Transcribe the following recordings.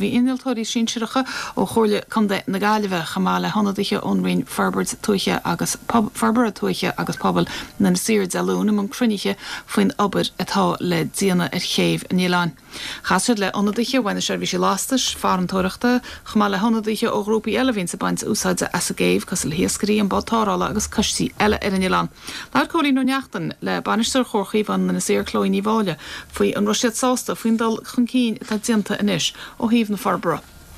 bhí inaltóirí sinseiricha ó chóirle chunda na Gaillimhe chamála honadiche ónraon Ferbert tuiche agus Ferber tuiche agus pobl na sir dealúna man cruniche faoin obair atá le díana chéimh níláin. Chasid le honadiche bhaine sé bhí sé lástas farantóireachta chamála honadiche ó grúpaí eile vín sa baint úsáide as a géibh cos le hiascarí an bátárála agus cosí eile ar an níláin. Dar cóí nó neachtan le banisteir chorchaí van na sir chlóí níháile faoi an Rosiad sásta faoin dal chun cín tá dianta inis ó híomh na Ferbra.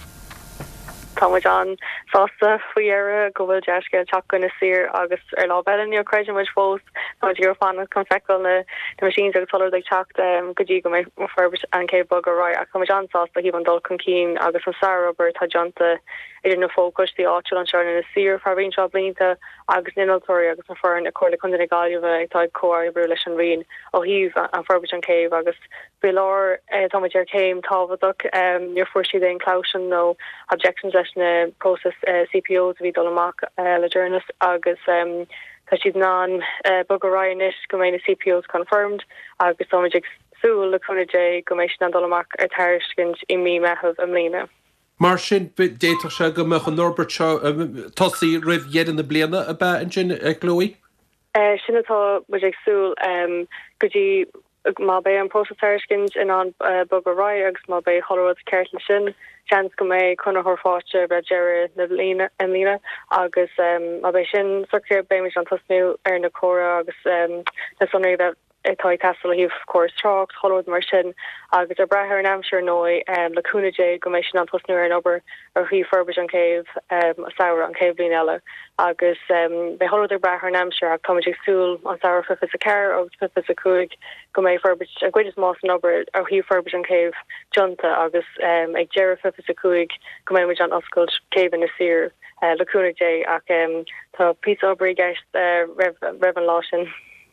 Táid an sásta faoiar go bhfuil deisce teach na sir agus ar lábelin níor creidir muid fós táid ar fanna chun feicil na machines agus tolar ag teach go dtí go mé Ferbert an céh bug ará a chuid an sásta híh an dul chun cín agus an Sarah tá deanta idir na fócus the áil an seirna na sir farbhín seo blianta agus ninaltóirí agus na fearn a chuirla chun na Gaillimhe ag táid cóir brú leis an rion ó híomh an Ferbert an céh agus bhí láir táid ar céim tábhaach níor fuair siad inclusion nó objections leis na process CPOs bhí dul amach le journalist agus tá siad ná bug ará inis go mé na CPOs confirmed agus táid ag súil le chunaé go mééis an dul amach ar thairiscint i mí methebh am lína. Mar sin déach se go meach an Norbert tosaí rih dhéan na bliana a bheith an sin glóí? Sinnatá mu ag súil go dtí má bé an processcint in an bug ará agus má bé choid ceirtla sin chans go mé chuna thorfáte be deire na lína agus má bé sin sucr béimiis an tasnú ar na chora agus na sonraí tá castle híh cuas trach choid mar sin agus a brethir an amsir nói le cúnaé go mééis sin an tosnú an obair ar hí Ferbert an céh a saoir an céh blin eile agus be holid ar brethir an amsir ag táid agsúil an saoir fifis a ceir agus fifis a cuaig go mé Ferbert a gcuidir más an obair ar hí Ferbert an céh junta agus ag deire fifis a cuaig go mé an oscailt céh na sir le cúnaé ach tá pí obair gceist raibh an lá sin.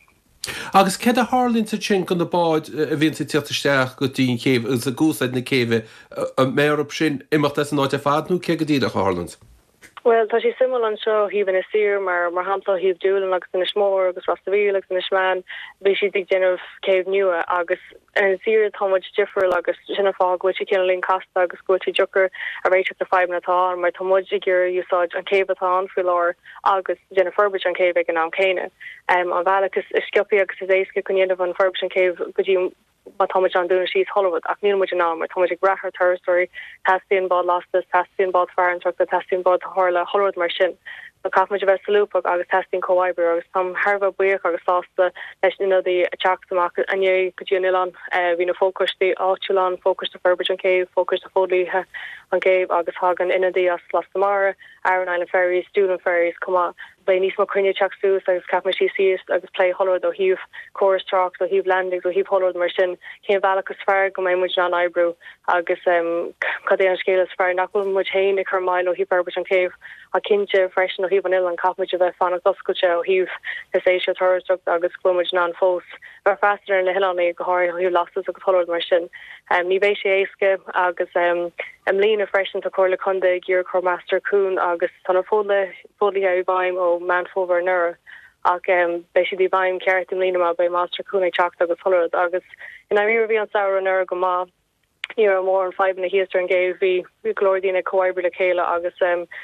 Agus ced a hálínta sin gon na báid a bhíonn sa tíochtaisteach go dtíon céh agus a gúsáid na céheh mé op sin imimecht an áid a fadnú ce go dtíad a Harland. Well, tá sé simú an seo híhann is sir mar hapla híh dúlan agus in smór agus rastaví agus in isman bhí si ag déanamh céh nua agus an sir táid difer agus sinna fág which cin lín casta agus go joker a réite a 5 natá mar táid gur úsáid an céhhatá fi lá agus déna Ferbert an céh an am céine. An bhealachas is scioppi agus is éisce chunéanamh an Ferbert an céh go dtí ba Thomas an dún síos Hollywood ach níl mu ná mar Thomas brethir thustory testíon bad lastas testíon bad fearanach a testíon bad hála Hollywood mar sin na cap mu bheith salúpach agus testín coibre agus tam Harbh buíoch agus sásta leis inadí teachtamach ané go dtíanán hí na fócustí áúán fócus a Ferbert an céh fócus a fólíthe an céh agus hagan inadí as lastamara Iron Island ferries, student ferries cumá bei níos má crunne teachú agus cap sí síist agus play Hollywood ó híh chorus tracks ó híh landings ó híh Hollywood mar sin cé bhealachas fear go mé mu an Ebro agus cadé an scélas fear nachfuil mu héin i chumáil ó hí Ferbert an céh a cinse freisin ó híh an an cap mu bheith fanna oscailte ó híh is éisi thustrucht agus glumuid ná fós ar fastar in le heanna go háir ó híh lastas agus Hollywood mar sin ní bhééis sé éisce agus am lína freisin a choirla chunda gur chomaster cún agus tanna fódla a bhaim ó man fóver nura ach bei si dí bhaim ceart im lína má bei master cúna teach agus Hollywood agus in a mí bhí an saoir an nura go má ní mór an 5 na hiastar an géh hí glódína coibre le chéile agus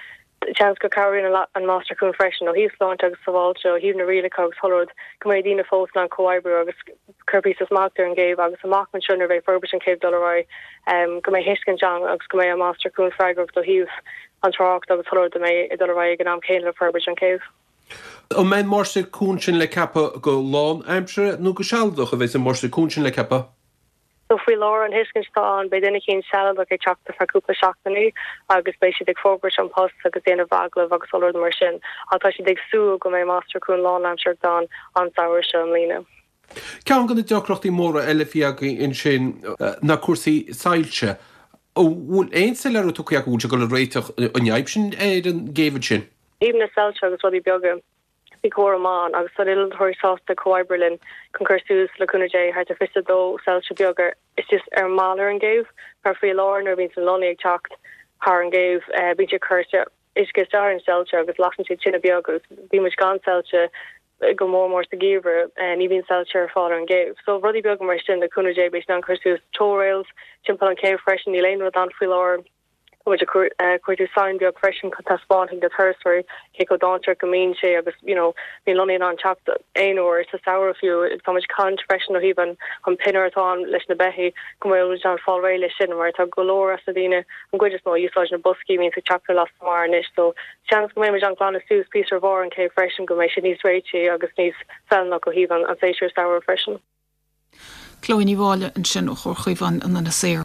chans go carrying an master cún freisin ó híos láint agus saváilte ó híh na riile agus Hollywood go mé dína fós an coibre agus curpí is máachtar an géh agus amachman siúnar bheith Ferbert an céh dollarrá go mé hiscin John agus go mé a master cún freigrach do híh an tracht agus Hollywood mé I dollarrá gan am céile Ferbert an céh. O men morse cúnsin le cappa go lán aimsere nó go sealdach a bheits an morse cúnsin le cappa? So fui lá an hiscinstán bei denna cín sead a teachta farúpla seachtaí agus bei si ag fóbert an post agus déana bhaglah agus solid mar sin atá si ag sú go mé master cún lá amseach dá an saoir se an lína. Cean gan na deachreachtaí móra eile fiagaí in sin na cuasaí sailse ó bhfuil éon sa leir tú ceach úte go le réiteach an neib sin an géad sin? Even na sailse agus rudí beaga bhí choramán agus sa little thuirsásta coibrelin concursus le cúnaé hart a fista dó sailse beaga is just málar an géh par fé láir ar bhín san lonaí ag teacht haar an géh bíte chuirte is gus dar an sailse agus lasan si sinna beagus bhí mu gan sailse go more to give and even sell chair father and gave. So Ruddy Bug mar sin the Kuna J based on Cursus tow rails, Chimpel and Cave fresh in the lane with on Philor, which a quite sign be oppression contesting the Thursday, Kiko Doncher, Kamin She, being London on chap ein or it's a sour few, it's so much confession or even on pinner on Lishna Behi, come away with John Fall Ray Lishin, where it's a Golora Sadina, and good just know you saw in a busky means a chapter last tomorrow nish. So chance come in with John Clona Sue's piece of war and Cave fresh and go make needs Rachie, August needs Sal Knuckle Heaven and say sure sour freshen. Chloe Nivala and Shin or Chuivan and then a seer.